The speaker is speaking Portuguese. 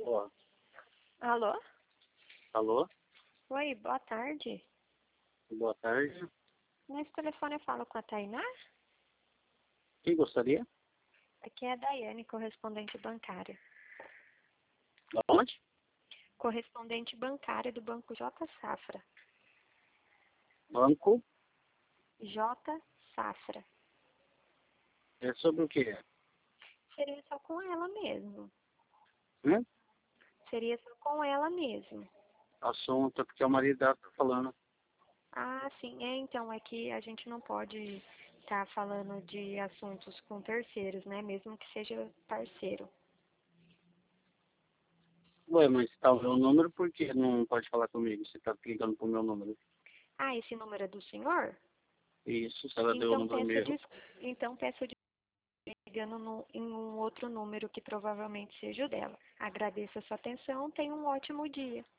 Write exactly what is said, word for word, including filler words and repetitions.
Ó, Alô? alô, Oi, boa tarde. boa tarde. Nesse telefone eu falo com a Tainá? Quem gostaria? Aqui é a Daiane, correspondente bancária. Da onde? Correspondente bancária do Banco J Safra. Banco. J Safra. É sobre o quê? Seria só com ela mesmo. Hum? Seria só com ela mesmo. Assunto, porque o marido dela tá falando. Ah, sim. É, então, é que a gente não pode estar falando de assuntos com terceiros, né? Mesmo que seja parceiro. Ué, mas tá o meu número, por que não pode falar comigo? Você tá ligando pro meu número. Ah, esse número é do senhor? Isso, se ela deu o Então número peço, meu. des... então peço des- ligando no... em um outro número que provavelmente seja o dela. Agradeço a sua atenção. Tenha um ótimo dia.